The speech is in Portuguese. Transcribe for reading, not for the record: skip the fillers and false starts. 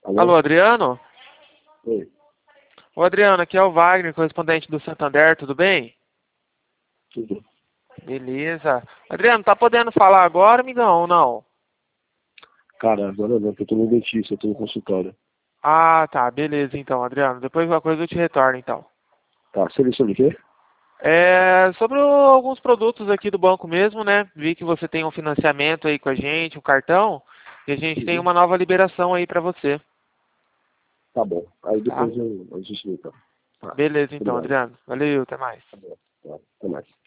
Alô, Adriano? Oi. Ô, Adriano, aqui é o Wagner, correspondente do Santander, tudo bem? Tudo. Beleza. Adriano, tá podendo falar agora, amigão, ou não? Cara, agora não, porque eu tô no dentista, eu tô no consultório. Ah, tá, beleza então, Adriano. Depois qualquer coisa eu te retorno, então. Tá, você sobre o quê? É, sobre alguns produtos aqui do banco mesmo, né? Vi que você tem um financiamento aí com a gente, um cartão, e a gente tem Uhum. uma nova liberação aí pra você, Tá bom. Aí tá? depois a gente vê, então. Tá. Beleza então, Obrigado. Adriano. Valeu, até mais. Tá bom. Tá. Até mais.